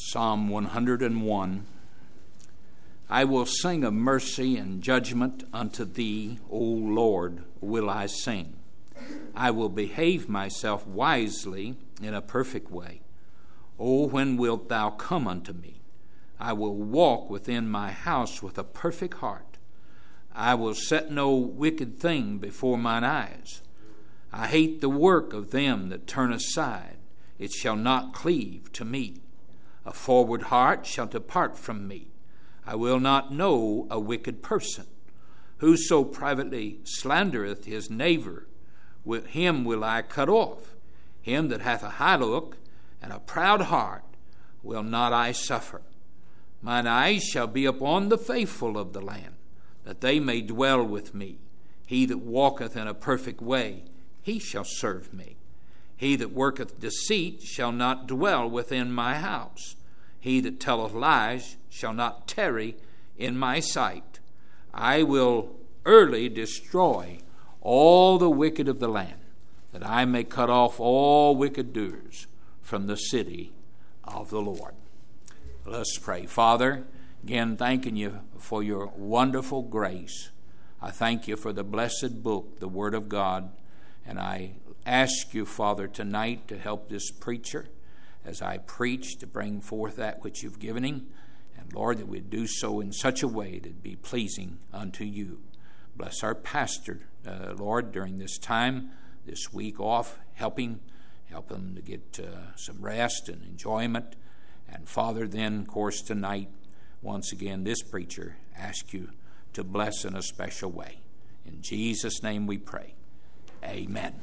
Psalm 101. I will sing of mercy and judgment unto thee, O Lord, will I sing. I will behave myself wisely in a perfect way. O when wilt thou come unto me? I will walk within my house with a perfect heart. I will set no wicked thing before mine eyes. I hate the work of them that turn aside. It shall not cleave to me. A forward heart shall depart from me. I will not know a wicked person. Whoso privately slandereth his neighbor, with him will I cut off. Him that hath a high look and a proud heart will not I suffer. Mine eyes shall be upon the faithful of the land, that they may dwell with me. He that walketh in a perfect way, he shall serve me. He that worketh deceit shall not dwell within my house. He that telleth lies shall not tarry in my sight. I will early destroy all the wicked of the land, that I may cut off all wicked doers from the city of the Lord. Let's pray. Father, again thanking you for your wonderful grace. I thank you for the blessed book, the Word of God, and I ask you, Father, tonight to help this preacher as I preach, to bring forth that which you've given him. And Lord, that we'd do so in such a way that be pleasing unto you. Bless our pastor, Lord, during this time, this week off. Help him to get some rest and enjoyment. And Father, then, of course, tonight, once again, this preacher asks you to bless in a special way. In Jesus' name we pray. Amen.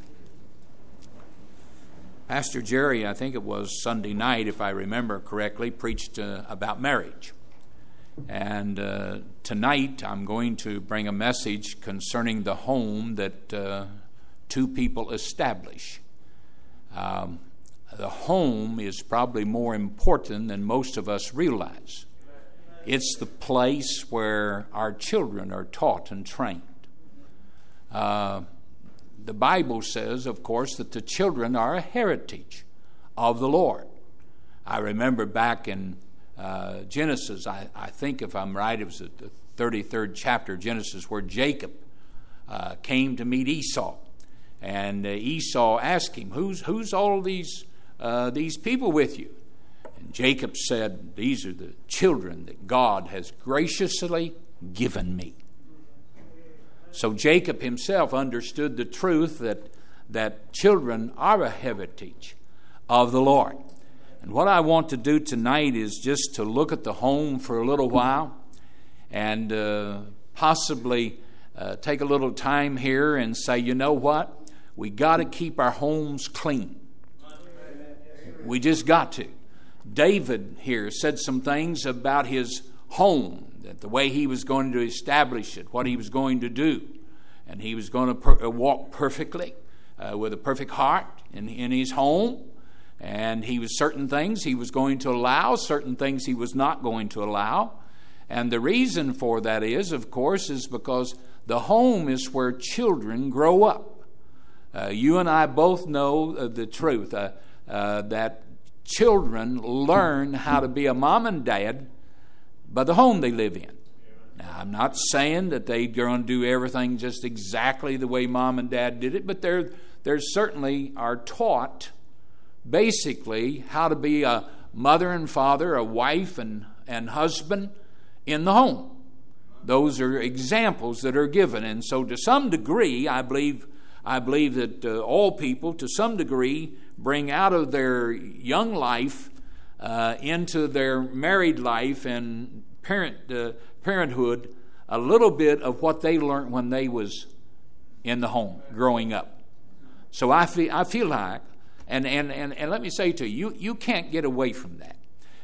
Pastor Jerry, I think it was Sunday night, if I remember correctly, preached about marriage. And tonight I'm going to bring a message concerning the home that two people establish. The home is probably more important than most of us realize. It's the place where our children are taught and trained. The Bible says, of course, that the children are a heritage of the Lord. I remember back in Genesis, I think if I'm right, it was the 33rd chapter of Genesis, where Jacob came to meet Esau. And Esau asked him, who's all these people with you? And Jacob said, these are the children that God has graciously given me. So Jacob himself understood the truth that children are a heritage of the Lord. And what I want to do tonight is just to look at the home for a little while and possibly take a little time here and say, you know what? We got to keep our homes clean. We just got to. David here said some things about his home, that the way he was going to establish it, what he was going to do. And he was going to walk perfectly with a perfect heart in his home. And he was certain things he was going to allow, certain things he was not going to allow. And the reason for that is, of course, is because the home is where children grow up. You and I both know the truth that children learn how to be a mom and dad by the home they live in. Now, I'm not saying that they're going to do everything just exactly the way mom and dad did it, but they certainly are taught basically how to be a mother and father, a wife and husband in the home. Those are examples that are given. And so to some degree, I believe that all people, to some degree, bring out of their young life into their married life and parenthood a little bit of what they learned when they was in the home growing up. So I feel like, and let me say to you, you can't get away from that.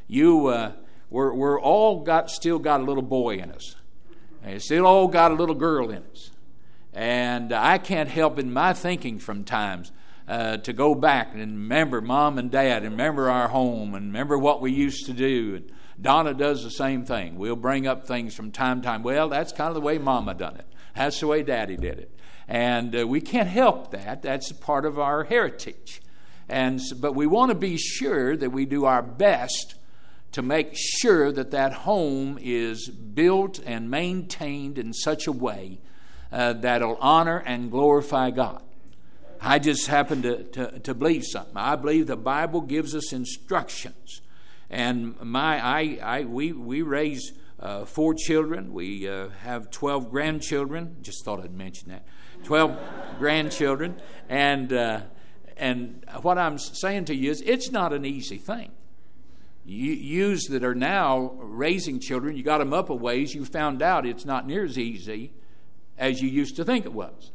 We're all still got a little boy in us, and still all got a little girl in us, and I can't help in my thinking from times to go back and remember mom and dad, and remember our home, and remember what we used to do. And Donna does the same thing. We'll bring up things from time to time. Well, that's kind of the way Mama done it. That's the way Daddy did it. And we can't help that. That's part of our heritage. But we want to be sure that we do our best to make sure that that home is built and maintained in such a way that'll honor and glorify God. I just happen to believe something. I believe the Bible gives us instructions. And we raise 4 children. We have 12 grandchildren. Just thought I'd mention that. 12 grandchildren. And what I'm saying to you is it's not an easy thing. Yous that are now raising children, you got them up a ways, you found out it's not near as easy as you used to think it was.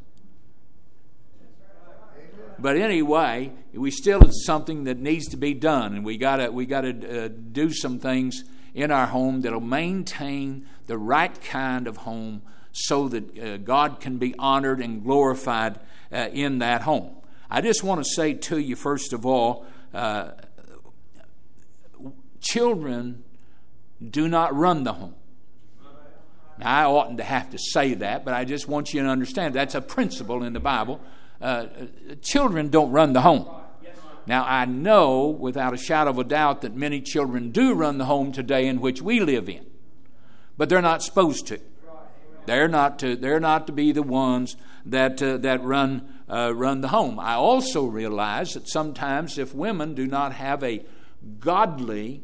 But anyway, it's something that needs to be done, and we gotta do some things in our home that'll maintain the right kind of home, so that God can be honored and glorified in that home. I just want to say to you, first of all, children do not run the home. Now, I oughtn't to have to say that, but I just want you to understand that's a principle in the Bible. Children don't run the home. Now, I know without a shadow of a doubt that many children do run the home today in which we live in, but they're not supposed to. They're not to be the ones that run the home. I also realize that sometimes if women do not have a godly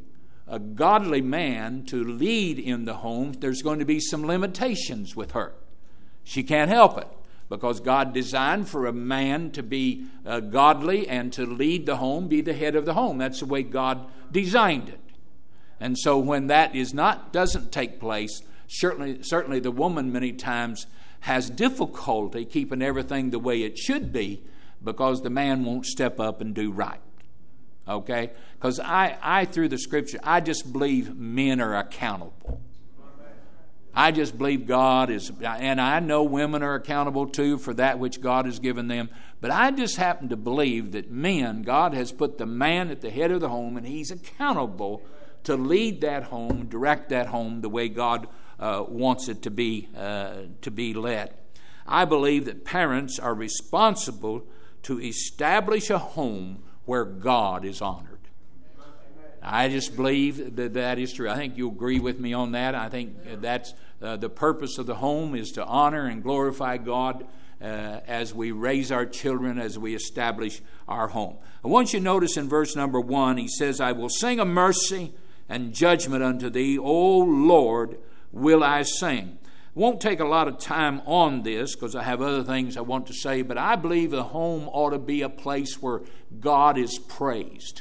man to lead in the home, there's going to be some limitations with her. She can't help it, because God designed for a man to be godly and to lead the home, be the head of the home. That's the way God designed it. And so when that doesn't take place, certainly the woman many times has difficulty keeping everything the way it should be, because the man won't step up and do right. Okay? Because I through the Scripture, I just believe men are accountable. I just believe God is, and I know women are accountable too for that which God has given them, but I just happen to believe that men, God has put the man at the head of the home, and he's accountable to lead that home, direct that home the way God wants it to be led. I believe that parents are responsible to establish a home where God is honored. I just believe that is true. I think you'll agree with me on that. I think that's the purpose of the home, is to honor and glorify God as we raise our children, as we establish our home. I want you to notice in verse number 1, he says, I will sing of mercy and judgment unto thee, O Lord, will I sing. Won't take a lot of time on this because I have other things I want to say, but I believe the home ought to be a place where God is praised.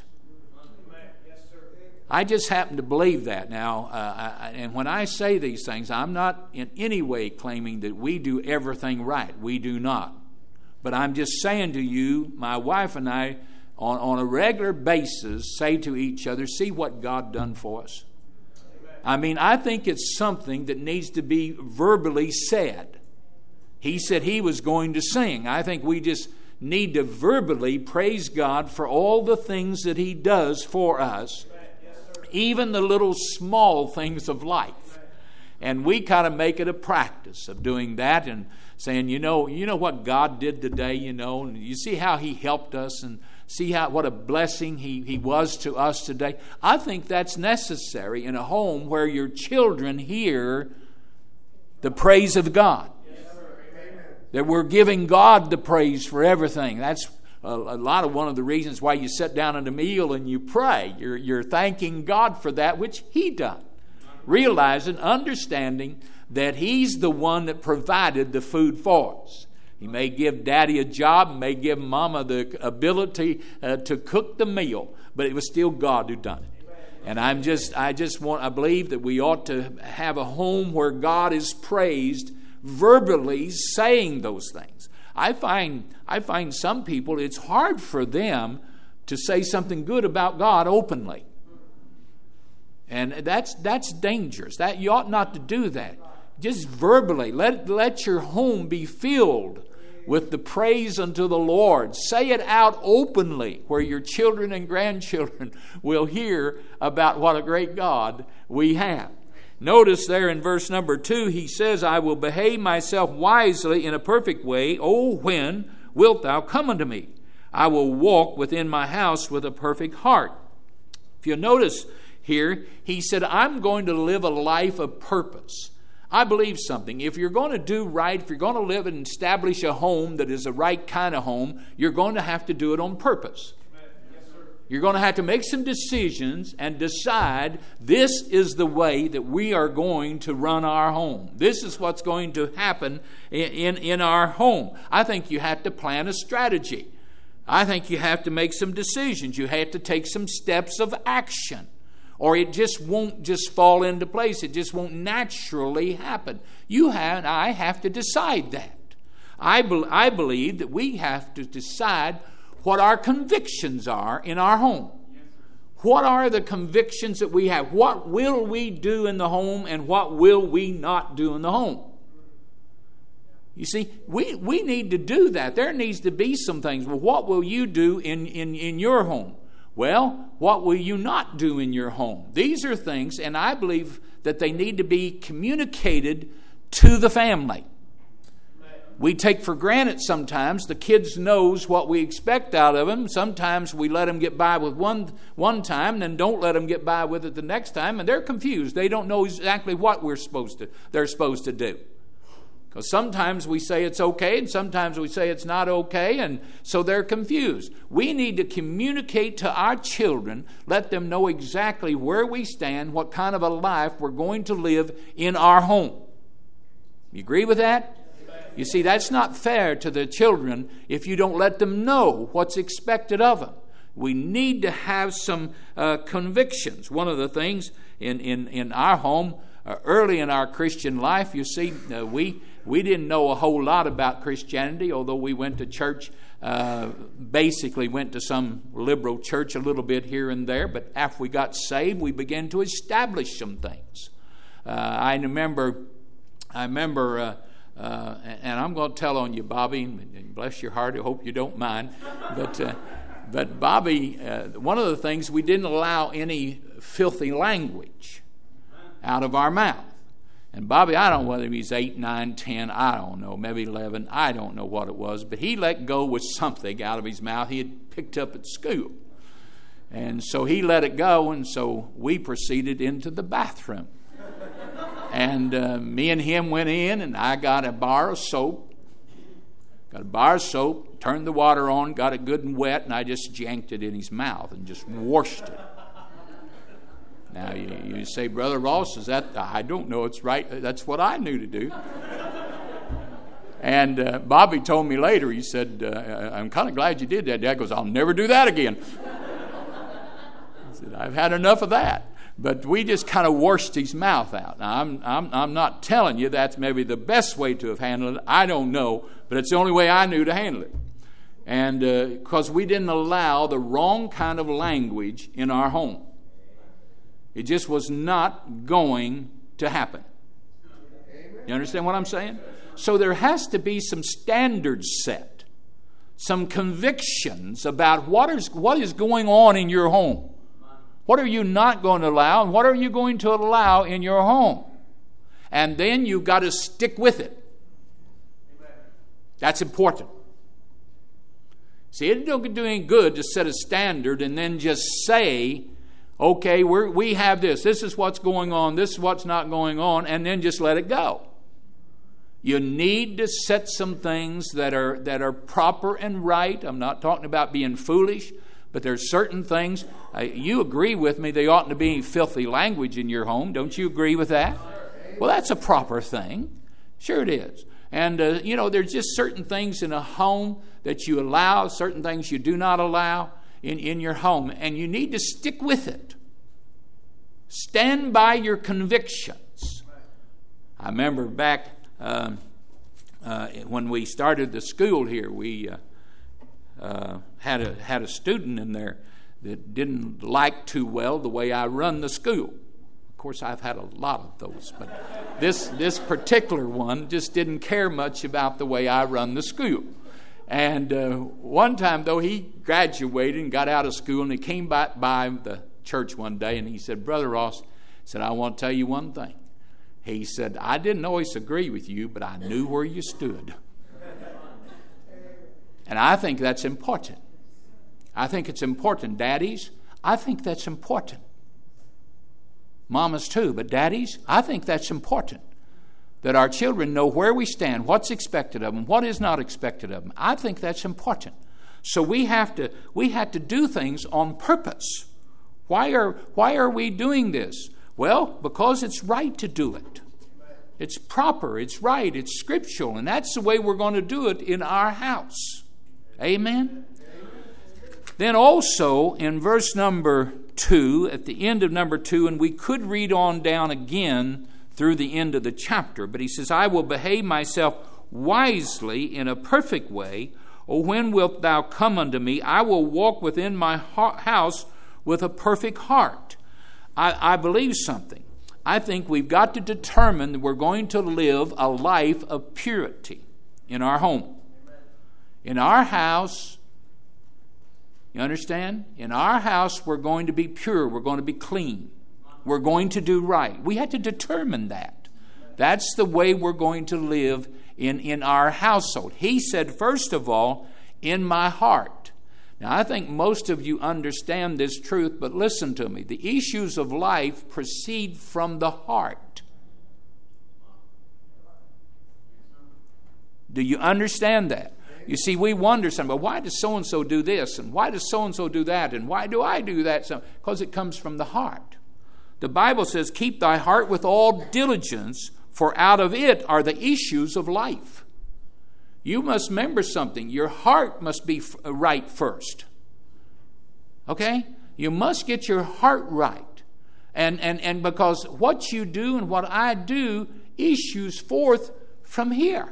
I just happen to believe that. Now, and when I say these things, I'm not in any way claiming that we do everything right. We do not. But I'm just saying to you, my wife and I, on a regular basis, say to each other, see what God done for us. I mean, I think it's something that needs to be verbally said. He said he was going to sing. I think we just need to verbally praise God for all the things that he does for us, even the little small things of life. And we kind of make it a practice of doing that and saying, you know what God did today, and you see how he helped us, and see what a blessing he was to us today. I think that's necessary in a home where your children hear the praise of God. That we're giving God the praise for everything. That's a lot of one of the reasons why you sit down at a meal and you pray. You're thanking God for that which he done. Realizing, understanding that he's the one that provided the food for us. He may give daddy a job, may give mama the ability to cook the meal, but it was still God who done it. And I believe that we ought to have a home where God is praised, verbally saying those things. I find some people, it's hard for them to say something good about God openly. And that's dangerous. That you ought not to do that. Just verbally, let your home be filled with the praise unto the Lord. Say it out openly where your children and grandchildren will hear about what a great God we have. Notice there in verse number 2, he says, I will behave myself wisely in a perfect way. O when wilt thou come unto me? I will walk within my house with a perfect heart. If you notice, here. He said, I'm going to live a life of purpose. I believe something. If you're going to do right, if you're going to live and establish a home that is the right kind of home, you're going to have to do it on purpose. You're going to have to make some decisions and decide this is the way that we are going to run our home. This is what's going to happen in our home. I think you have to plan a strategy. I think you have to make some decisions. You have to take some steps of action. Or it just won't just fall into place. It just won't naturally happen. I have to decide that. I believe that we have to decide what our convictions are in our home. What are the convictions that we have? What will we do in the home and what will we not do in the home? You see, we need to do that. There needs to be some things. Well, what will you do in your home? Well, what will you not do in your home? These are things, and I believe that they need to be communicated to the family. We take for granted sometimes the kids knows what we expect out of them. Sometimes we let them get by with one time and then don't let them get by with it the next time, and they're confused. They don't know exactly what they're supposed to do. Because sometimes we say it's okay and sometimes we say it's not okay, and so they're confused. We need to communicate to our children, let them know exactly where we stand, what kind of a life we're going to live in our home. You agree with that? You see, that's not fair to the children if you don't let them know what's expected of them. We need to have some convictions. One of the things in our home, early in our Christian life, you see, we didn't know a whole lot about Christianity, although we went to church, basically went to some liberal church a little bit here and there. But after we got saved, we began to establish some things. I remember, and I'm going to tell on you, Bobby, and bless your heart, I hope you don't mind. But Bobby, one of the things, we didn't allow any filthy language out of our mouth. And Bobby, I don't know whether he's 8, 9, 10, I don't know, maybe 11, I don't know what it was, but he let go with something out of his mouth he had picked up at school. And so he let it go, and so we proceeded into the bathroom. And me and him went in, and I got a bar of soap. Turned the water on, got it good and wet, and I just yanked it in his mouth and just washed it. Now you say, Brother Ross, is that? I don't know. It's right. That's what I knew to do. And Bobby told me later. He said, "I'm kind of glad you did that." Dad goes, "I'll never do that again." I said, "I've had enough of that." But we just kind of washed his mouth out. Now, I'm not telling you that's maybe the best way to have handled it. I don't know, but it's the only way I knew to handle it. And because we didn't allow the wrong kind of language in our home. It just was not going to happen. You understand what I'm saying? So there has to be some standards set, some convictions about what is going on in your home. What are you not going to allow, and what are you going to allow in your home? And then you've got to stick with it. That's important. See, it don't do any good to set a standard and then just say, okay, we have this. This is what's going on. This is what's not going on, and then just let it go. You need to set some things that are proper and right. I'm not talking about being foolish, but there's certain things. You agree with me, there oughtn't to be filthy language in your home. Don't you agree with that? Well, that's a proper thing. Sure it is. And, there's just certain things in a home that you allow, certain things you do not allow in your home. And you need to stick with it. Stand by your convictions. I remember back when we started the school here, we had a student in there that didn't like too well the way I run the school. Of course, I've had a lot of those, but this particular one just didn't care much about the way I run the school. And one time, though, he graduated and got out of school, and he came by the church one day, and he said, Brother Ross, said, I want to tell you one thing. He said, I didn't always agree with you, but I knew where you stood. And I think that's important. I think it's important, daddies. I think that's important. Mamas too, but daddies, I think that's important. That our children know where we stand, what's expected of them, what is not expected of them. I think that's important. So we have to do things on purpose. Why are we doing this? Well, because it's right to do it. It's proper, it's right, it's scriptural, and that's the way we're going to do it in our house. Amen? Then also in verse number 2, at the end of number 2, and we could read on down again through the end of the chapter, but he says, I will behave myself wisely in a perfect way. O when wilt thou come unto me? I will walk within my house with a perfect heart. I believe something. I think we've got to determine that we're going to live a life of purity in our home. In our house, you understand? In our house, we're going to be pure. We're going to be clean. We're going to do right. We have to determine that. That's the way we're going to live in our household. He said, first of all, in my heart. Now, I think most of you understand this truth, but listen to me. The issues of life proceed from the heart. Do you understand that? You see, we wonder sometimes, why does so-and-so do this? And why does so-and-so do that? And why do I do that? Because it comes from the heart. The Bible says, keep thy heart with all diligence, for out of it are the issues of life. You must remember something. Your heart must be right first. Okay? You must get your heart right. And because what you do and what I do issues forth from here.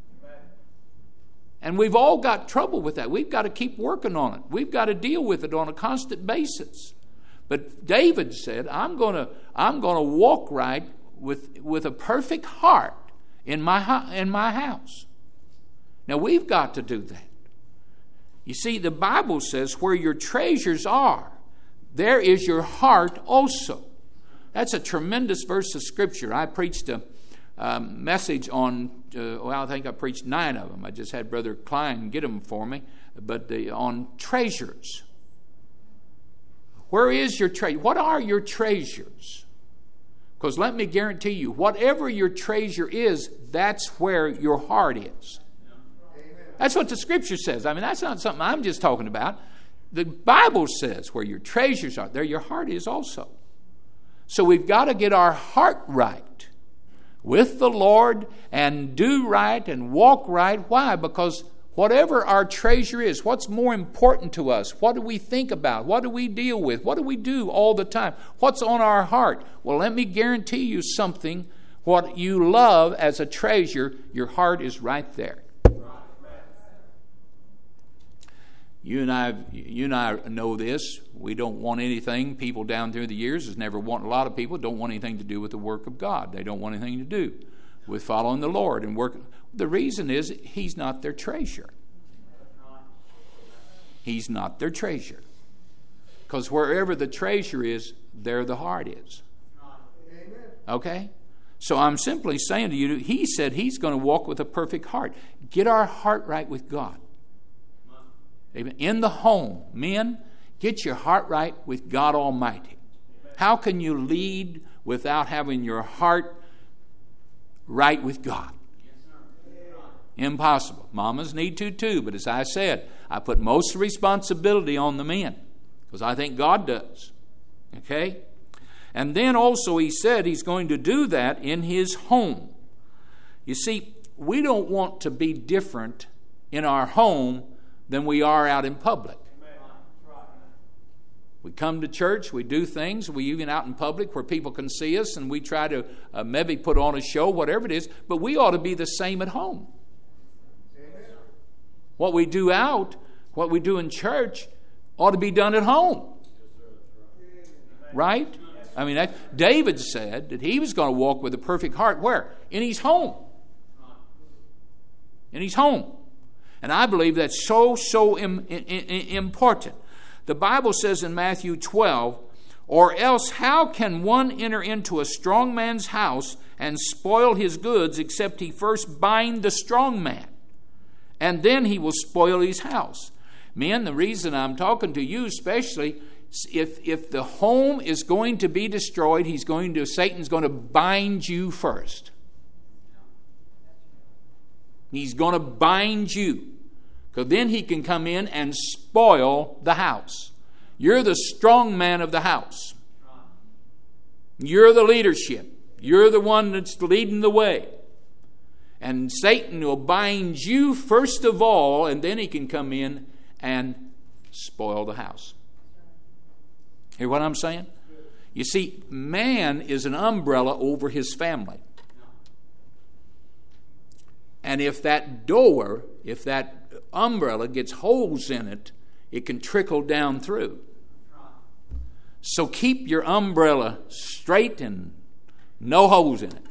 And we've all got trouble with that. We've got to keep working on it. We've got to deal with it on a constant basis. But David said, I'm going to walk right with a perfect heart in my house. Now, we've got to do that. You see, the Bible says, where your treasures are, there is your heart also. That's a tremendous verse of Scripture. I preached a message on, I think I preached 9 of them. I just had Brother Klein get them for me. But on treasures. Where is your treasure? What are your treasures? Because let me guarantee you, whatever your treasure is, that's where your heart is. That's what the Scripture says. I mean, that's not something I'm just talking about. The Bible says where your treasures are, there your heart is also. So we've got to get our heart right with the Lord and do right and walk right. Why? Because whatever our treasure is, what's more important to us? What do we think about? What do we deal with? What do we do all the time? What's on our heart? Well, let me guarantee you something. What you love as a treasure, your heart is right there. You and I know this. We don't want anything. People down through the years has never wanted. A lot of people don't want anything to do with the work of God. They don't want anything to do with following the Lord and working. The reason is He's not their treasure. He's not their treasure. Because wherever the treasure is, there the heart is. Okay? So I'm simply saying to you, He said He's going to walk with a perfect heart. Get our heart right with God. Amen. In the home, men, get your heart right with God Almighty. How can you lead without having your heart right with God? Impossible. Mamas need to too, but as I said, I put most of the responsibility on the men because I think God does. Okay? And then also He said He's going to do that in His home. You see, we don't want to be different in our home than we are out in public. We come to church, we do things, we even out in public where people can see us, and we try to maybe put on a show, whatever it is, but we ought to be the same at home. What we do out, what we do in church, ought to be done at home. Right? I mean, David said that he was going to walk with a perfect heart. Where? In his home. In his home. And I believe that's so important. The Bible says in Matthew 12, or else how can one enter into a strong man's house and spoil his goods except he first bind the strong man? And then he will spoil his house. Men, the reason I'm talking to you especially, if the home is going to be destroyed, Satan's going to bind you first. He's going to bind you. Because then he can come in and spoil the house. You're the strong man of the house. You're the leadership. You're the one that's leading the way. And Satan will bind you first of all, and then he can come in and spoil the house. Hear what I'm saying? You see, man is an umbrella over his family. And if that umbrella gets holes in it, it can trickle down through. So keep your umbrella straight and no holes in it.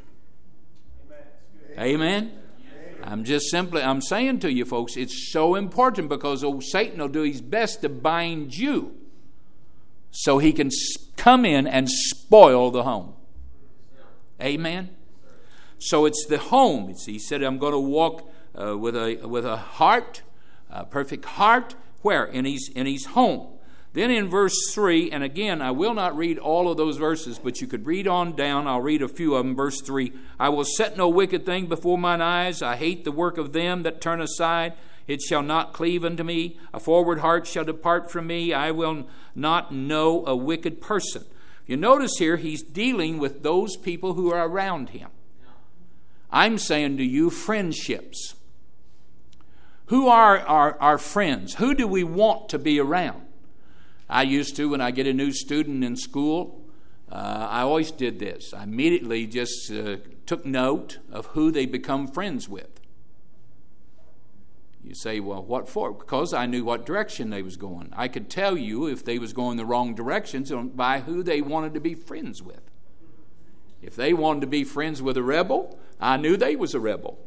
Amen? I'm saying to you folks, it's so important because Satan will do his best to bind you so he can come in and spoil the home. Amen? So it's the home. He said, I'm going to walk with a heart, a perfect heart. Where? In his home. Then in verse 3, and again, I will not read all of those verses, but you could read on down. I'll read a few of them. Verse 3, I will set no wicked thing before mine eyes. I hate the work of them that turn aside. It shall not cleave unto me. A forward heart shall depart from me. I will not know a wicked person. You notice here, he's dealing with those people who are around him. I'm saying to you, friendships. Who are our friends? Who do we want to be around? I used to, when I get a new student in school, I always did this. I immediately just took note of who they become friends with. You say, well, what for? Because I knew what direction they was going. I could tell you if they was going the wrong directions by who they wanted to be friends with. If they wanted to be friends with a rebel, I knew they was a rebel.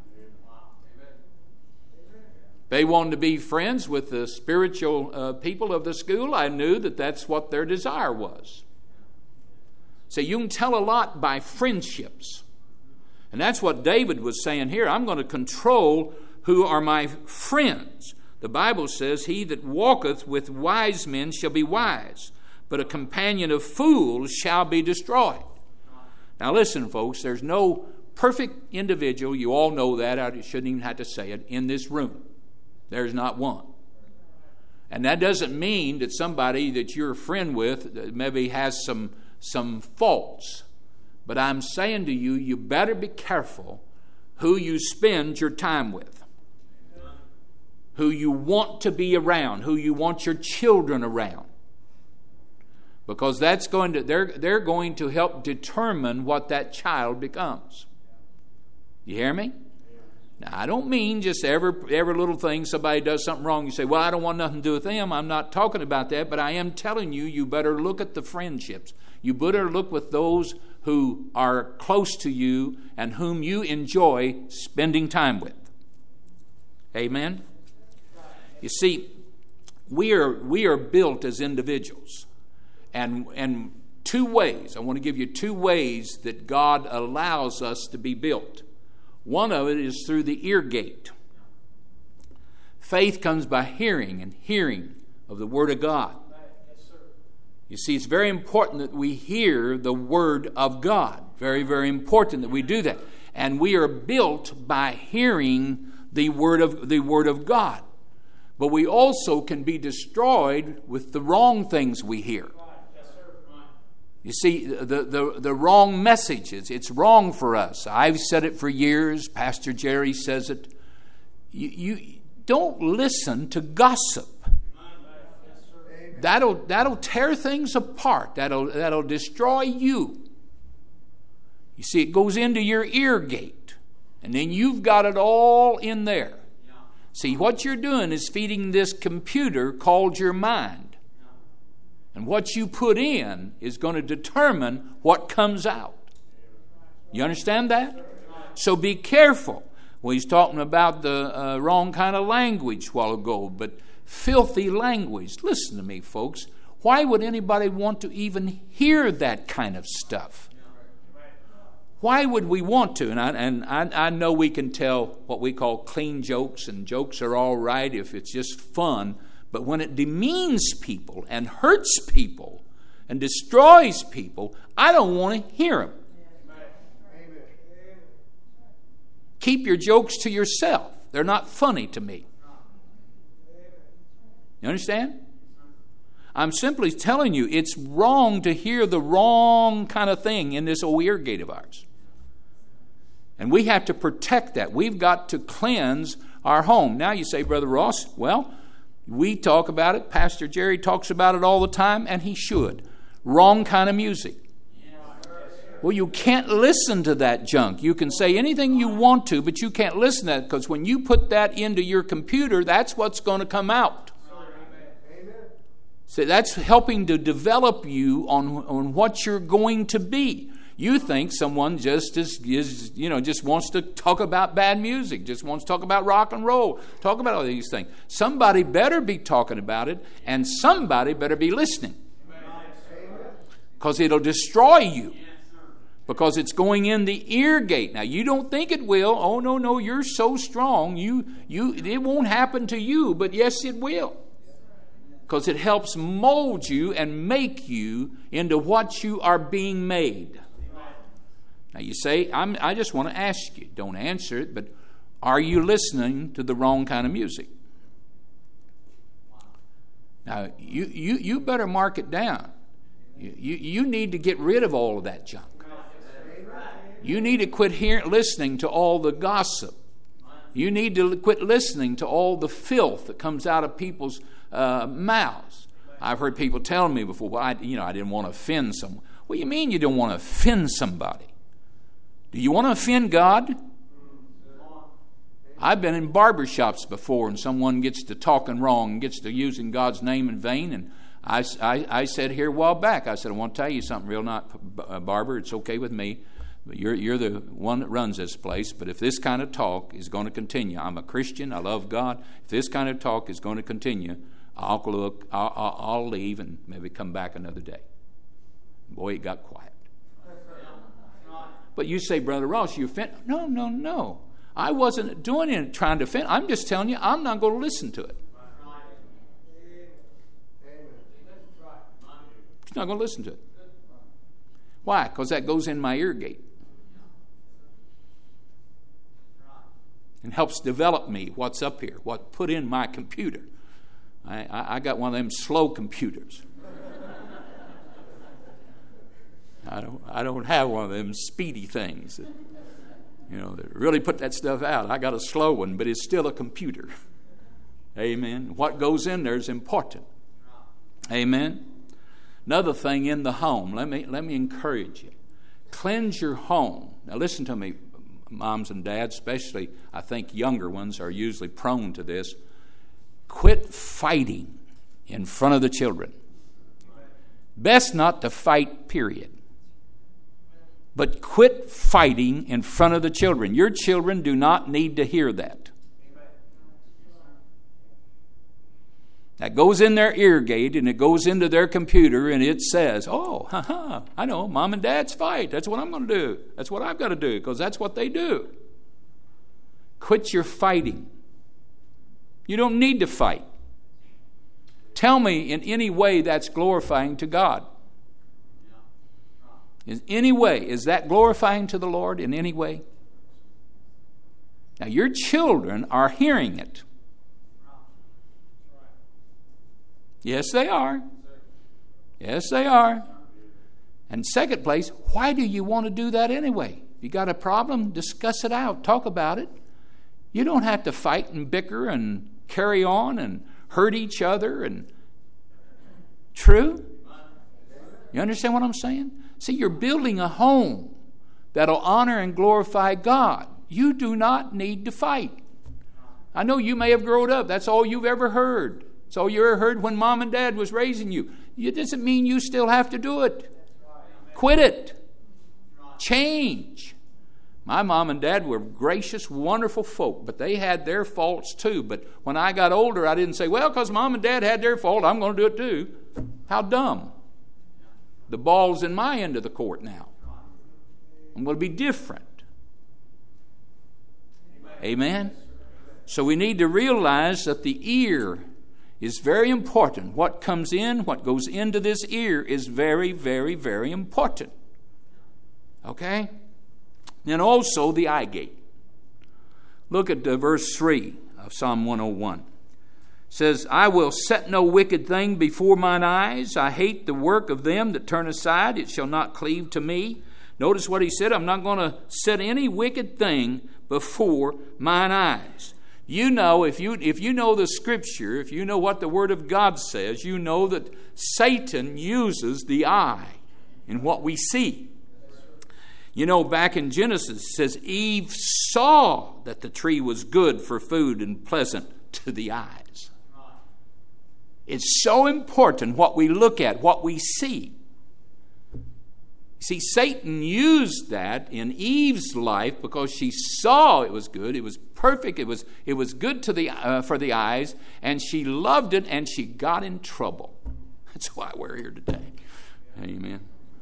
They wanted to be friends with the spiritual people of the school. I knew that that's what their desire was. So you can tell a lot by friendships. And that's what David was saying here. I'm going to control who are my friends. The Bible says, he that walketh with wise men shall be wise, but a companion of fools shall be destroyed. Now listen, folks, there's no perfect individual, you all know that, I shouldn't even have to say it, in this room. There's not one. And that doesn't mean that somebody that you're a friend with maybe has some faults. But I'm saying to you, you better be careful who you spend your time with. Who you want to be around, who you want your children around. Because they're going to help determine what that child becomes. You hear me? Now, I don't mean just every little thing somebody does something wrong, you say, well, I don't want nothing to do with them. I'm not talking about that, but I am telling you, you better look at the friendships. You better look with those who are close to you and whom you enjoy spending time with. Amen? You see, we are built as individuals. And two ways, I want to give you two ways that God allows us to be built. One of it is through the ear gate. Faith comes by hearing, and hearing of the Word of God. You see, it's very important that we hear the Word of God. Very, very important that we do that. And we are built by hearing the Word of God. But we also can be destroyed with the wrong things we hear. You see, the wrong messages, it's wrong for us. I've said it for years. Pastor Jerry says it. You don't listen to gossip. That'll tear things apart. That'll destroy you. You see, it goes into your ear gate. And then you've got it all in there. See, what you're doing is feeding this computer called your mind. And what you put in is going to determine what comes out. You understand that? So be careful. Well, he's talking about the wrong kind of language a while ago, but filthy language. Listen to me, folks. Why would anybody want to even hear that kind of stuff? Why would we want to? And I know we can tell what we call clean jokes, and jokes are all right if it's just fun. But when it demeans people and hurts people and destroys people, I don't want to hear them. Keep your jokes to yourself. They're not funny to me. You understand? I'm simply telling you it's wrong to hear the wrong kind of thing in this old ear gate of ours. And we have to protect that. We've got to cleanse our home. Now you say, Brother Ross, well, we talk about it. Pastor Jerry talks about it all the time, and he should. Wrong kind of music. Well, you can't listen to that junk. You can say anything you want to, but you can't listen to that, because when you put that into your computer, that's what's going to come out. So that's helping to develop you on what you're going to be. You think someone just wants to talk about bad music, just wants to talk about rock and roll, talk about all these things. Somebody better be talking about it, and somebody better be listening, because it'll destroy you. Because it's going in the ear gate. Now, you don't think it will. Oh, no, you're so strong. It won't happen to you, but yes, it will. Because it helps mold you and make you into what you are being made. Now, you say, I just want to ask you. Don't answer it, but are you listening to the wrong kind of music? Now, you better mark it down. You need to get rid of all of that junk. You need to quit listening to all the gossip. You need to quit listening to all the filth that comes out of people's mouths. I've heard people tell me before, well, I didn't want to offend someone. What do you mean you don't want to offend somebody? Do you want to offend God? I've been in barbershops before, and someone gets to talking wrong and gets to using God's name in vain, and I said here a while back, I said, I want to tell you something real not, barber, it's okay with me. You're the one that runs this place, but if this kind of talk is going to continue, I'm a Christian, I love God. If this kind of talk is going to continue, I'll leave and maybe come back another day. Boy, it got quiet. But you say, Brother Ross, you offend? No. I wasn't doing it trying to offend. I'm just telling you, I'm not going to listen to it. I'm not going to listen to it. Why? Because that goes in my ear gate. And helps develop me, what's up here, what put in my computer. I got one of them slow computers. I don't have one of them speedy things that really put that stuff out. I got a slow one, but it's still a computer. Amen. What goes in there is important. Amen. Another thing in the home, let me encourage you. Cleanse your home. Now listen to me, moms and dads, especially I think younger ones are usually prone to this. Quit fighting in front of the children. Best not to fight, period. But quit fighting in front of the children. Your children do not need to hear that. That goes in their ear gate and it goes into their computer and it says, I know, mom and dad's fight. That's what I'm going to do. That's what I've got to do because that's what they do. Quit your fighting. You don't need to fight. Tell me in any way that's glorifying to God. In any way, is that glorifying to the Lord in any way? Now, your children are hearing it. Yes, they are. Yes, they are. And second place, why do you want to do that anyway? You got a problem? Discuss it out. Talk about it. You don't have to fight and bicker and carry on and hurt each other. And true? You understand what I'm saying? See, you're building a home that'll honor and glorify God. You do not need to fight. I know you may have grown up. That's all you've ever heard. That's all you ever heard when mom and dad was raising you. It doesn't mean you still have to do it. Quit it. Change. My mom and dad were gracious, wonderful folk, but they had their faults too. But when I got older, I didn't say, well, because mom and dad had their fault, I'm going to do it too. How dumb. The ball's in my end of the court now. I'm going to be different. Amen? So we need to realize that the ear is very important. What comes in, what goes into this ear is very, very, very important. Okay? And also the eye gate. Look at verse 3 of Psalm 101. It says, I will set no wicked thing before mine eyes. I hate the work of them that turn aside. It shall not cleave to me. Notice what he said. I'm not going to set any wicked thing before mine eyes. You know, if you know the Scripture, if you know what the Word of God says, you know that Satan uses the eye in what we see. You know, back in Genesis, it says Eve saw that the tree was good for food and pleasant to the eyes. It's so important what we look at, what we see. See, Satan used that in Eve's life because she saw it was good, it was perfect, it was good to for the eyes, and she loved it, and she got in trouble. That's why we're here today. Amen.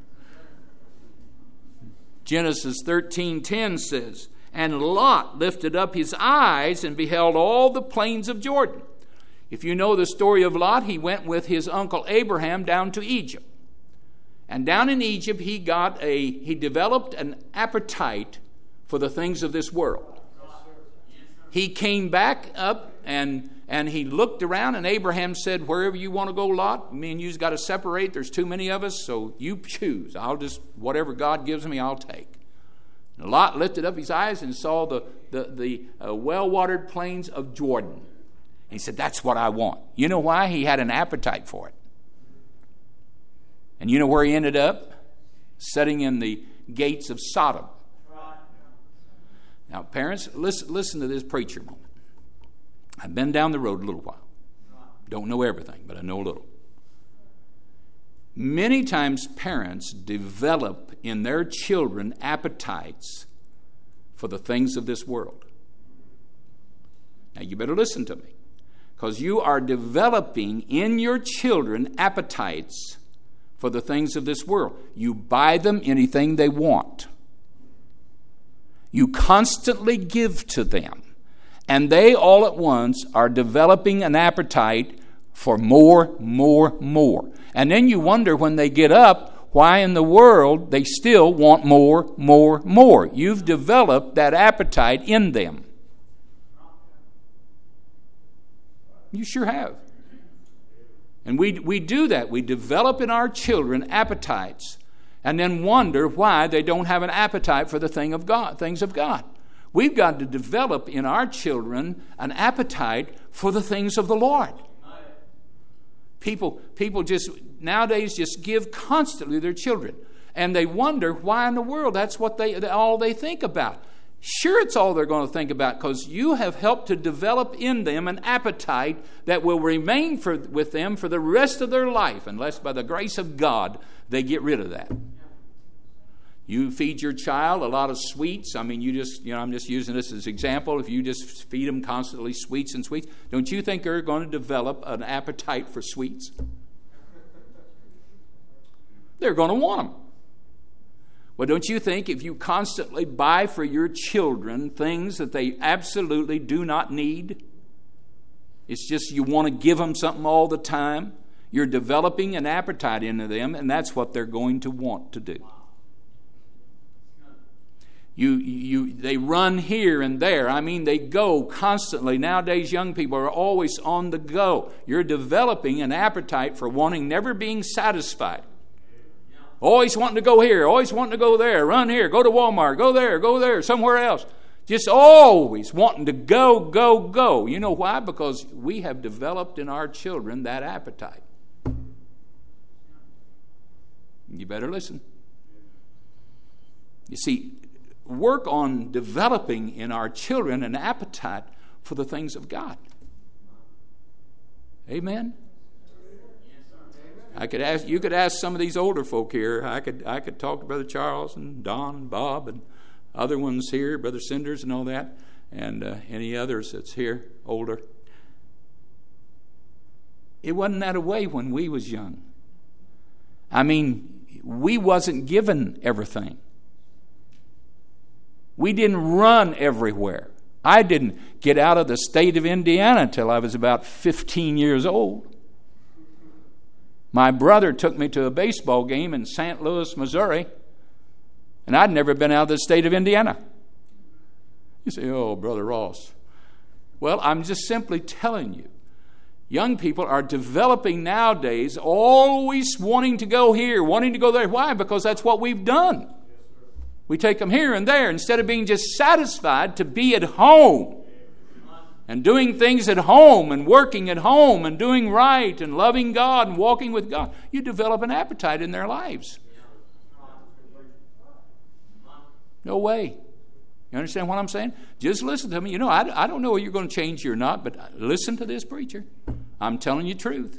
Genesis 13:10 says, and Lot lifted up his eyes and beheld all the plains of Jordan. If you know the story of Lot, he went with his uncle Abraham down to Egypt. And down in Egypt, he developed an appetite for the things of this world. He came back up and he looked around, and Abraham said, wherever you want to go, Lot, me and you's got to separate. There's too many of us, so you choose. Whatever God gives me, I'll take. And Lot lifted up his eyes and saw the well-watered plains of Jordan. And he said, that's what I want. You know why? He had an appetite for it. And you know where he ended up? Sitting in the gates of Sodom. Now, parents, listen to this preacher moment. I've been down the road a little while. Don't know everything, but I know a little. Many times parents develop in their children appetites for the things of this world. Now, you better listen to me, because you are developing in your children appetites for the things of this world. You buy them anything they want. You constantly give to them. And they all at once are developing an appetite for more. And then you wonder when they get up, why in the world they still want more. You've developed that appetite in them. You sure have. And we do that. We develop in our children appetites and then wonder why they don't have an appetite for the things of God. We've got to develop in our children an appetite for the things of the Lord. People just nowadays just give constantly to their children. And they wonder why in the world that's what all they think about. Sure, it's all they're going to think about, because you have helped to develop in them an appetite that will remain with them for the rest of their life, unless by the grace of God they get rid of that. You feed your child a lot of sweets. I mean, I'm just using this as an example. If you just feed them constantly sweets, don't you think they're going to develop an appetite for sweets? They're going to want them. Well, don't you think if you constantly buy for your children things that they absolutely do not need, it's just you want to give them something all the time, you're developing an appetite into them, and that's what they're going to want to do. They run here and there. I mean, they go constantly. Nowadays, young people are always on the go. You're developing an appetite for never being satisfied. Always wanting to go here, always wanting to go there, run here, go to Walmart, go there, somewhere else. Just always wanting to go. You know why? Because we have developed in our children that appetite. You better listen. You see, work on developing in our children an appetite for the things of God. Amen? You could ask some of these older folk here. I could talk to Brother Charles and Don and Bob and other ones here, Brother Cinders and all that, and any others that's here older. It wasn't that way when we was young. I mean, we wasn't given everything. We didn't run everywhere. I didn't get out of the state of Indiana until I was about 15 years old. My brother took me to a baseball game in St. Louis, Missouri, and I'd never been out of the state of Indiana. You say, oh, Brother Ross. Well, I'm just simply telling you, young people are developing nowadays, always wanting to go here, wanting to go there. Why? Because that's what we've done. We take them here and there instead of being just satisfied to be at home and doing things at home and working at home and doing right and loving God and walking with God. You develop an appetite in their lives. No way. You understand what I'm saying? Just listen to me. You know, I don't know whether you're going to change you or not, but listen to this preacher. I'm telling you truth.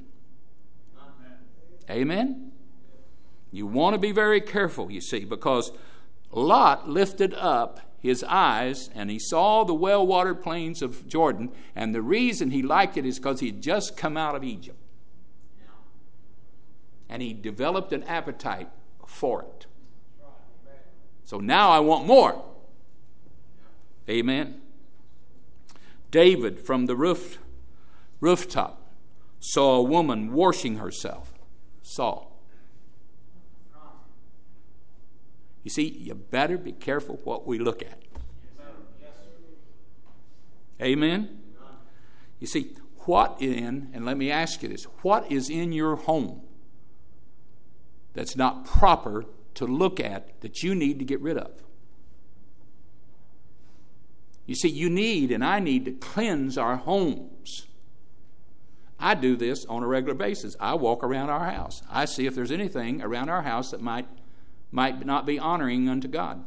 Amen? You want to be very careful, you see, because Lot lifted up his eyes and he saw the well-watered plains of Jordan, and the reason he liked it is because he had just come out of Egypt. And he developed an appetite for it. So now I want more. Amen. David from the rooftop saw a woman washing herself. Saw. You see, you better be careful what we look at. Amen? You see, and let me ask you this, what is in your home that's not proper to look at that you need to get rid of? You see, you need and I need to cleanse our homes. I do this on a regular basis. I walk around our house. I see if there's anything around our house that might not be honoring unto God.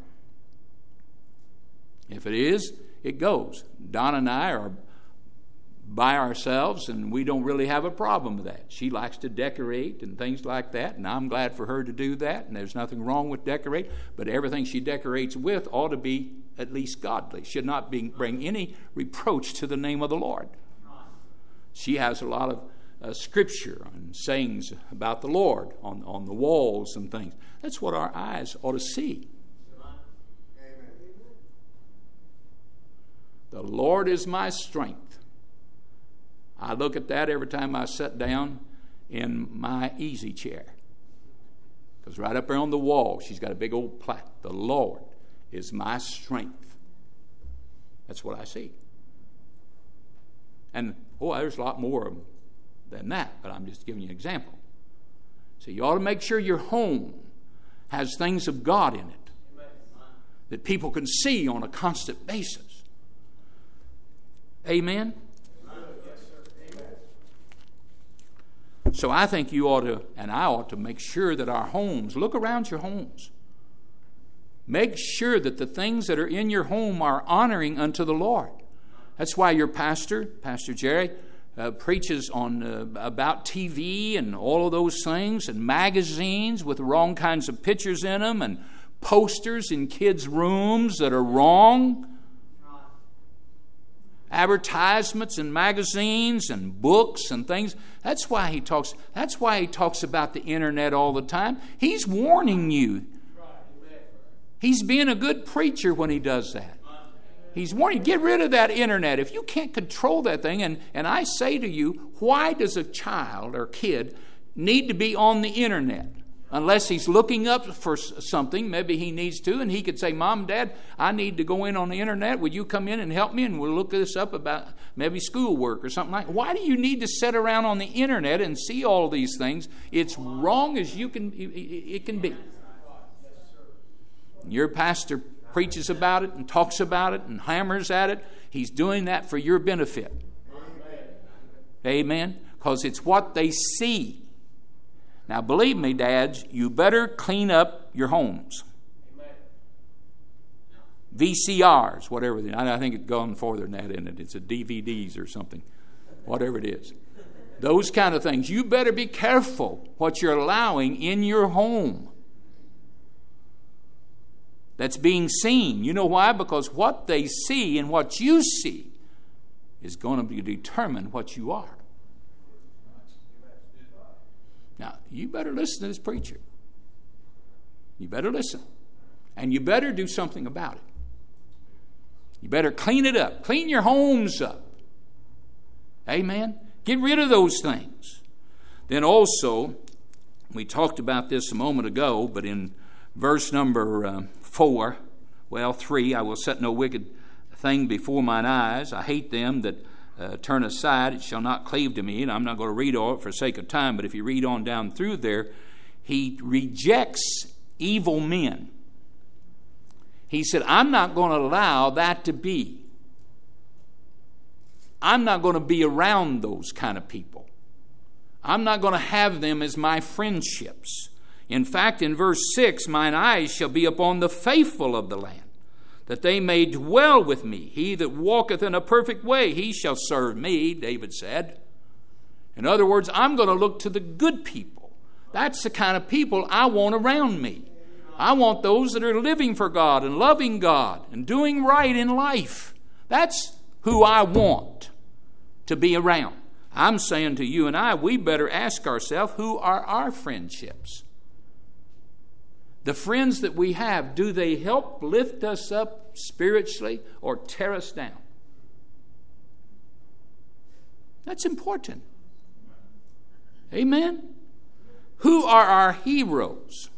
If it is, it goes. Donna and I are by ourselves, and we don't really have a problem with that. She likes to decorate and things like that, and I'm glad for her to do that, and there's nothing wrong with decorate, but everything she decorates with ought to be at least godly. Should not bring any reproach to the name of the Lord. She has a lot of scripture and sayings about the Lord on the walls and things. That's what our eyes ought to see. The Lord is my strength. I look at that every time I sit down in my easy chair. Because right up there on the wall, she's got a big old plaque. The Lord is my strength. That's what I see. And, there's a lot more than that, but I'm just giving you an example. So you ought to make sure your home has things of God in it that people can see on a constant basis. Amen? So I think you ought to, and I ought to, make sure that our homes, look around your homes. Make sure that the things that are in your home are honoring unto the Lord. That's why your pastor, Pastor Jerry, preaches on about TV and all of those things, and magazines with the wrong kinds of pictures in them, and posters in kids' rooms that are wrong. Advertisements in magazines and books and things. That's why he talks about the internet all the time. He's warning you. He's being a good preacher when he does that. He's warning, get rid of that internet. If you can't control that thing, and I say to you, why does a child or kid need to be on the internet? Unless he's looking up for something, maybe he needs to, and he could say, Mom, Dad, I need to go in on the internet. Would you come in and help me? And we'll look this up about maybe schoolwork or something like that. Why do you need to sit around on the internet and see all these things? It's wrong as it can be. Your pastor preaches about it and talks about it and hammers at it. He's doing that for your benefit. Amen? Because it's what they see. Now, believe me, dads, you better clean up your homes. VCRs, whatever. I think it's gone further than that, isn't it? It's a DVDs or something, whatever it is. Those kind of things. You better be careful what you're allowing in your home that's being seen. You know why? Because what they see and what you see is going to determine what you are. Now, you better listen to this preacher. You better listen. And you better do something about it. You better clean it up. Clean your homes up. Amen? Get rid of those things. Then also, we talked about this a moment ago, but in verse number 3, I will set no wicked thing before mine eyes. I hate them that turn aside. It shall not cleave to me. And I'm not going to read all it for sake of time, but if you read on down through there, he rejects evil men. He said, I'm not going to allow that to be. I'm not going to be around those kind of people. I'm not going to have them as my friendships. In fact, in verse 6, mine eyes shall be upon the faithful of the land, that they may dwell with me. He that walketh in a perfect way, he shall serve me, David said. In other words, I'm going to look to the good people. That's the kind of people I want around me. I want those that are living for God and loving God and doing right in life. That's who I want to be around. I'm saying to you and I, we better ask ourselves, who are our friendships? The friends that we have, do they help lift us up spiritually or tear us down? That's important. Amen? Who are our heroes?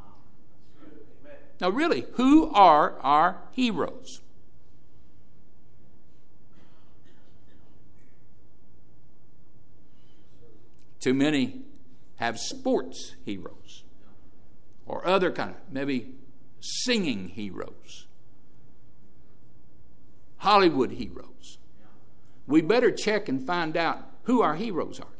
Now really, who are our heroes? Too many have sports heroes or other kind of, maybe singing heroes, Hollywood heroes. We better check and find out who our heroes are.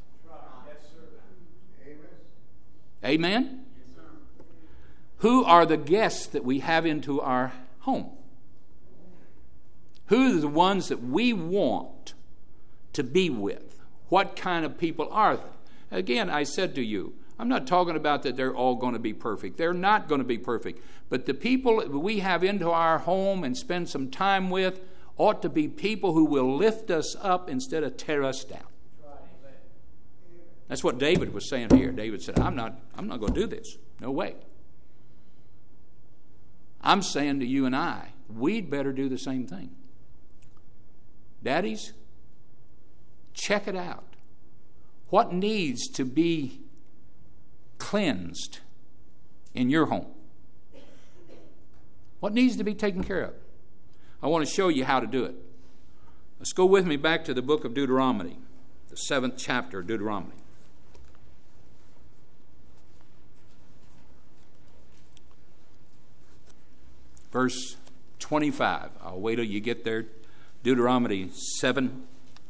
Amen? Who are the guests that we have into our home? Who are the ones that we want to be with? What kind of people are they? Again, I said to you, I'm not talking about that they're all going to be perfect. They're not going to be perfect. But the people that we have into our home and spend some time with ought to be people who will lift us up instead of tear us down. That's what David was saying here. David said, I'm not going to do this. No way. I'm saying to you and I, we'd better do the same thing. Daddies, check it out. What needs to be cleansed in your home? What needs to be taken care of? I want to show you how to do it. Let's go with me back to the book of Deuteronomy, the 7th chapter of Deuteronomy. Verse 25. I'll wait till you get there. Deuteronomy 7.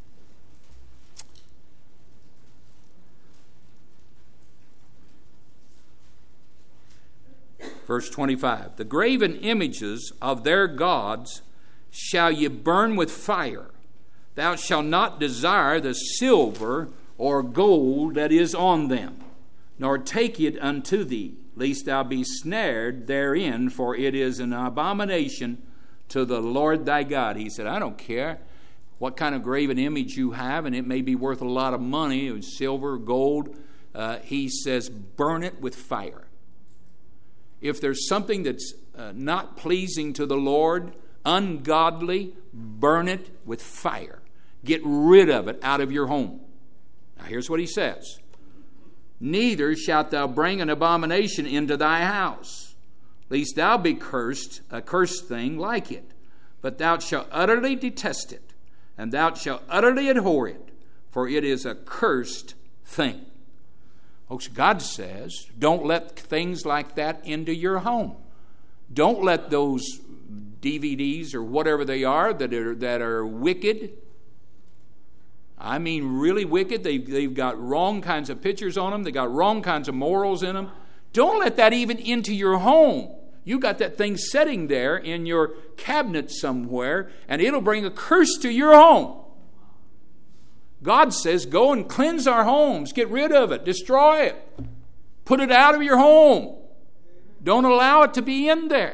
Verse 25, the graven images of their gods shall ye burn with fire. Thou shalt not desire the silver or gold that is on them, nor take it unto thee, lest thou be snared therein, for it is an abomination to the Lord thy God. He said, I don't care what kind of graven image you have, and it may be worth a lot of money, silver, gold. He says, burn it with fire. If there's something that's not pleasing to the Lord, ungodly, burn it with fire. Get rid of it out of your home. Now here's what he says. Neither shalt thou bring an abomination into thy house, lest thou be cursed, a cursed thing like it. But thou shalt utterly detest it, and thou shalt utterly abhor it, for it is a cursed thing. Folks, God says, don't let things like that into your home. Don't let those DVDs or whatever they are that are wicked. I mean really wicked. They've got wrong kinds of pictures on them. They got wrong kinds of morals in them. Don't let that even into your home. You got that thing sitting there in your cabinet somewhere, and it'll bring a curse to your home. God says, go and cleanse our homes. Get rid of it. Destroy it. Put it out of your home. Don't allow it to be in there.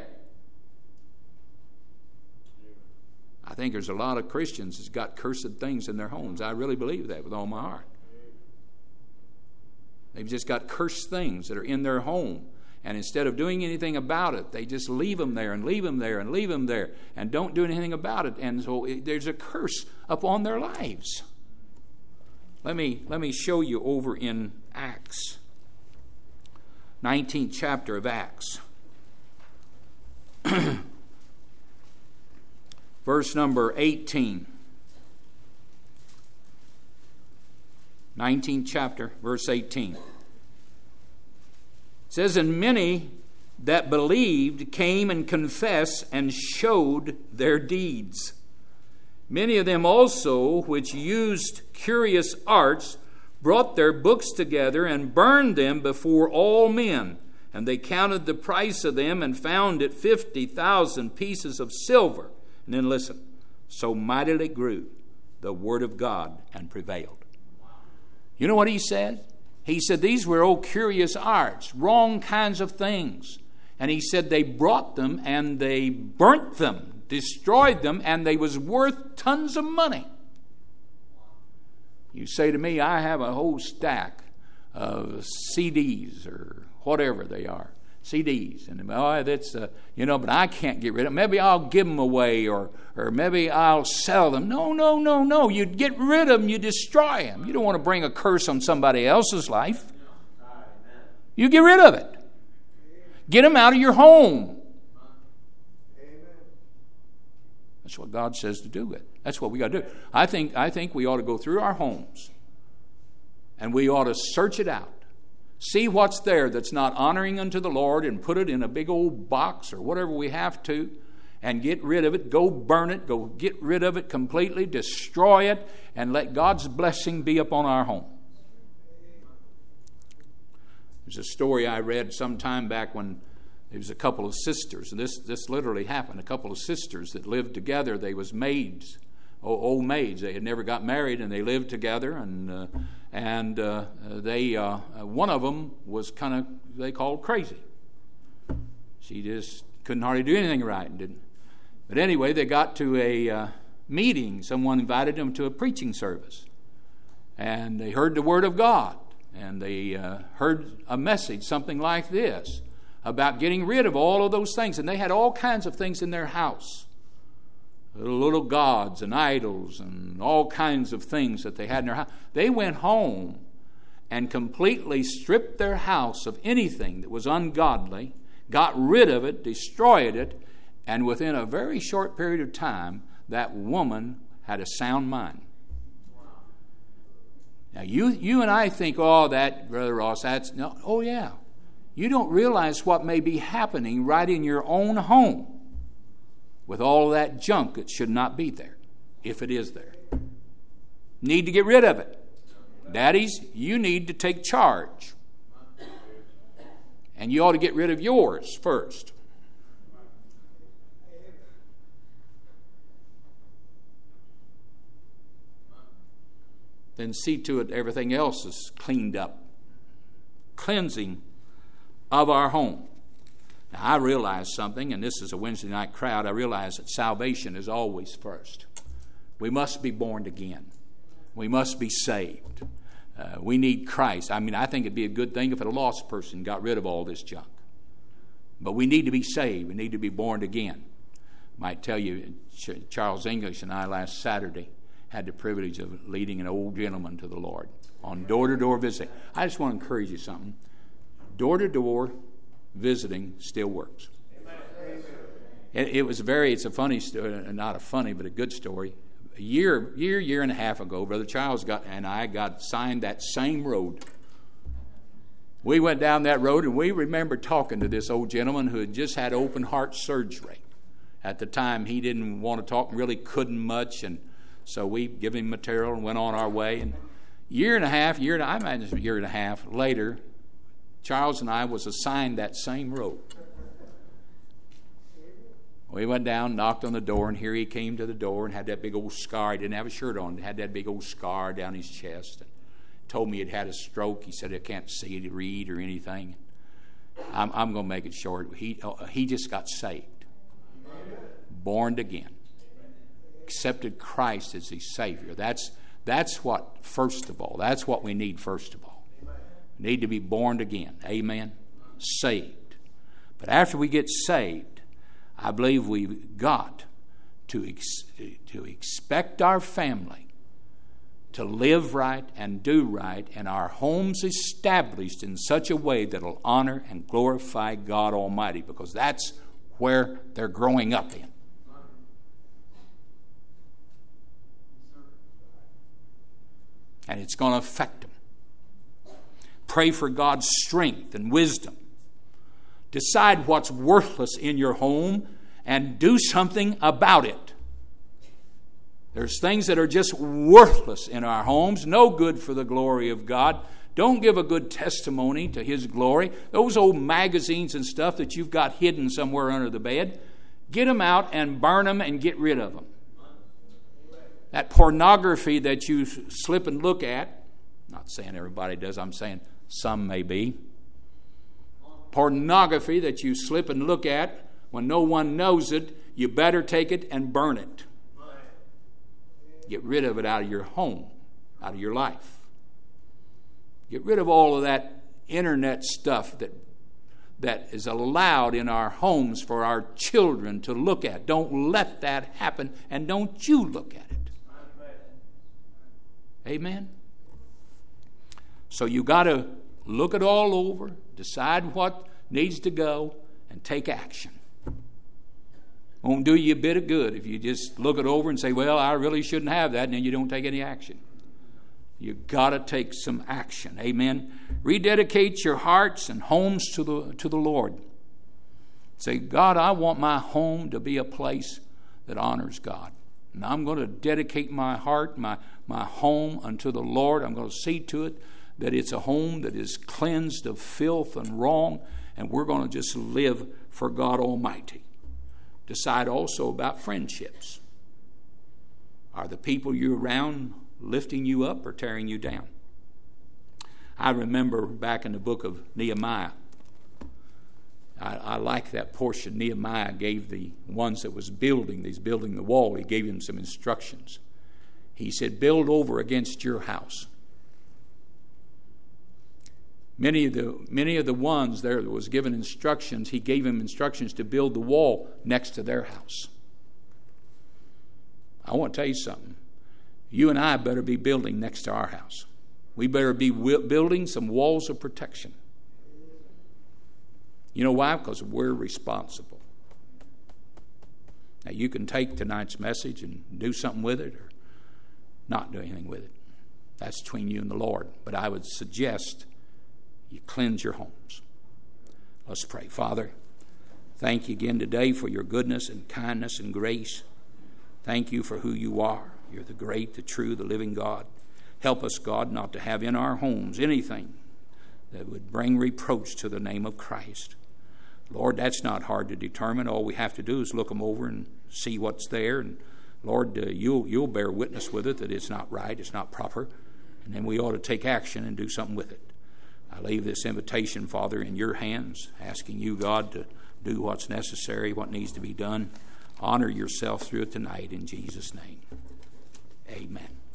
I think there's a lot of Christians that's got cursed things in their homes. I really believe that with all my heart. They've just got cursed things that are in their home. And instead of doing anything about it, they just leave them there and leave them there and leave them there and don't do anything about it. And so there's a curse upon their lives. Let me show you over in Acts, 19th chapter of Acts. Verse number 18. 19th chapter, verse 18. It says, "And many that believed came and confessed and showed their deeds. Many of them also, which used curious arts, brought their books together and burned them before all men. And they counted the price of them and found it 50,000 pieces of silver." And then listen. "So mightily grew the word of God and prevailed." You know what he said? He said these were old curious arts, wrong kinds of things. And he said they brought them and they burnt them, destroyed them, and they was worth tons of money. You say to me, I have a whole stack of CDs or whatever they are. CDs. And that's, but I can't get rid of them. Maybe I'll give them away or maybe I'll sell them. No. You get rid of them, you destroy them. You don't want to bring a curse on somebody else's life. You get rid of it. Get them out of your home. That's what God says to do it. That's what we got to do. I think we ought to go through our homes and we ought to search it out. See what's there that's not honoring unto the Lord and put it in a big old box or whatever we have to and get rid of it. Go burn it. Go get rid of it completely. Destroy it and let God's blessing be upon our home. There's a story I read some time back when there was a couple of sisters, and this literally happened. A couple of sisters that lived together. They was maids, old maids. They had never got married, and they lived together. And they one of them was kind of they called crazy. She just couldn't hardly do anything right, and didn't. But anyway, they got to a meeting. Someone invited them to a preaching service, and they heard the word of God, and they heard a message, something like this, about getting rid of all of those things. And they had all kinds of things in their house. Little gods and idols and all kinds of things that they had in their house. They went home and completely stripped their house of anything that was ungodly, got rid of it, destroyed it, and within a very short period of time, that woman had a sound mind. Now, you and I think, that, Brother Ross, that's... No, oh, yeah. You don't realize what may be happening right in your own home with all of that junk that should not be there, if it is there. Need to get rid of it. Daddies, you need to take charge. And you ought to get rid of yours first. Then see to it everything else is cleaned up. Cleansing of our home. Now, I realize something, and this is a Wednesday night crowd. I realize that salvation is always first. We must be born again. We must be saved. We need Christ. I think it'd be a good thing if a lost person got rid of all this junk. But we need to be saved. We need to be born again. I might tell you, Charles English and I last Saturday had the privilege of leading an old gentleman to the Lord on door-to-door visiting. I just want to encourage you something. Door-to-door visiting still works. It's a funny story, not a funny, but a good story. A year and a half ago, Brother Charles and I got signed that same road. We went down that road, and we remember talking to this old gentleman who had just had open heart surgery. At the time, he didn't want to talk, really couldn't much, and so we gave him material and went on our way. And year and a half later, Charles and I was assigned that same road. We went down, knocked on the door, and here he came to the door and had that big old scar. He didn't have a shirt on. He had that big old scar down his chest. And told me he'd had a stroke. He said, I can't see to read or anything. I'm going to make it short. He just got saved. Born again. Accepted Christ as his Savior. That's what, first of all, that's what we need first of all. Need to be born again. Amen. Saved. But after we get saved, I believe we've got to expect our family to live right and do right, and our homes established in such a way that will honor and glorify God Almighty, because that's where they're growing up in. And it's going to affect them. Pray for God's strength and wisdom. Decide what's worthless in your home and do something about it. There's things that are just worthless in our homes, no good for the glory of God. Don't give a good testimony to His glory. Those old magazines and stuff that you've got hidden somewhere under the bed, get them out and burn them and get rid of them. That pornography that you slip and look at, not saying everybody does, I'm saying some may be. Pornography that you slip and look at when no one knows it, you better take it and burn it. Get rid of it out of your home, out of your life. Get rid of all of that internet stuff that is allowed in our homes for our children to look at. Don't let that happen, and don't you look at it. Amen? So you got to look it all over, decide what needs to go, and take action. Won't do you a bit of good if you just look it over and say, well, I really shouldn't have that, and then you don't take any action. You've got to take some action. Amen? Rededicate your hearts and homes to the Lord. Say, God, I want my home to be a place that honors God. And I'm going to dedicate my heart, my home unto the Lord. I'm going to see to it that it's a home that is cleansed of filth and wrong, and we're going to just live for God Almighty. Decide also about friendships. Are the people you're around lifting you up or tearing you down? I remember back in the book of Nehemiah, I like that portion. Nehemiah gave the ones that was building the wall, he gave them some instructions. He said, build over against your house. Many of the ones there that was given instructions, he gave them instructions to build the wall next to their house. I want to tell you something. You and I better be building next to our house. We better be building some walls of protection. You know why? Because we're responsible. Now, you can take tonight's message and do something with it or not do anything with it. That's between you and the Lord. But I would suggest you cleanse your homes. Let's pray. Father, thank you again today for your goodness and kindness and grace. Thank you for who you are. You're the great, the true, the living God. Help us, God, not to have in our homes anything that would bring reproach to the name of Christ. Lord, that's not hard to determine. All we have to do is look them over and see what's there. And Lord, you'll bear witness with it that it's not right, it's not proper. And then we ought to take action and do something with it. I leave this invitation, Father, in your hands, asking you, God, to do what's necessary, what needs to be done. Honor yourself through it tonight in Jesus' name. Amen.